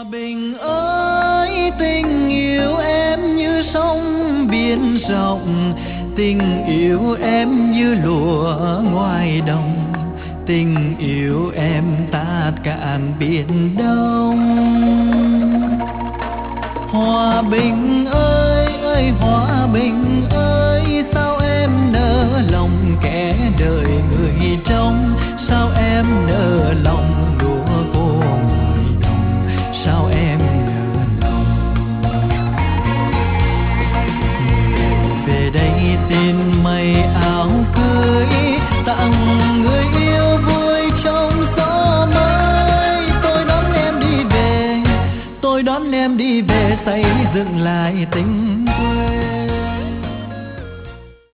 Bình ơi, tình yêu em như sông biển rộng, tình yêu em như lúa ngoài đồng, tình yêu em tát cạn biển Đông. Hòa bình ơi ơi hòa bình ơi, sao em nỡ lòng kẻ đời người trong,